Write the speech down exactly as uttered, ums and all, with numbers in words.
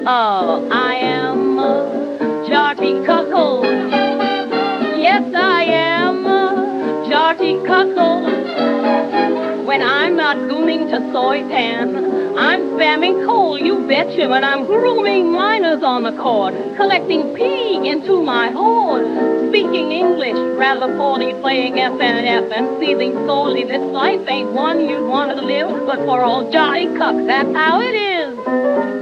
Oh, I am a Jarty Cuckle. Yes, I am a Jarty Cuckle. When I'm not gooming to soy tan, I'm spamming coal, you betcha. When I'm grooming miners on the court, collecting pee into my horn, speaking English rather poorly, playing F and F and feeling sorely this life ain't one you'd want to live, but for old Johnny Cuck, that's how it is.